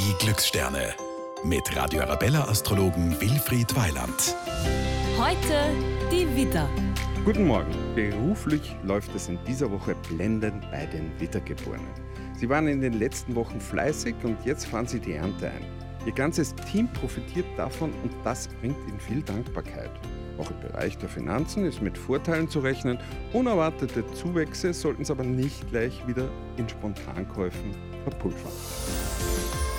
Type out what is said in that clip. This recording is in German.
Die Glückssterne mit Radio Arabella-Astrologen Wilfried Weiland. Heute die Widder. Guten Morgen. Beruflich läuft es in dieser Woche blendend bei den Widdergeborenen. Sie waren in den letzten Wochen fleißig und jetzt fahren sie die Ernte ein. Ihr ganzes Team profitiert davon und das bringt ihnen viel Dankbarkeit. Auch im Bereich der Finanzen ist mit Vorteilen zu rechnen. Unerwartete Zuwächse sollten es aber nicht gleich wieder in Spontankäufen verpulvern.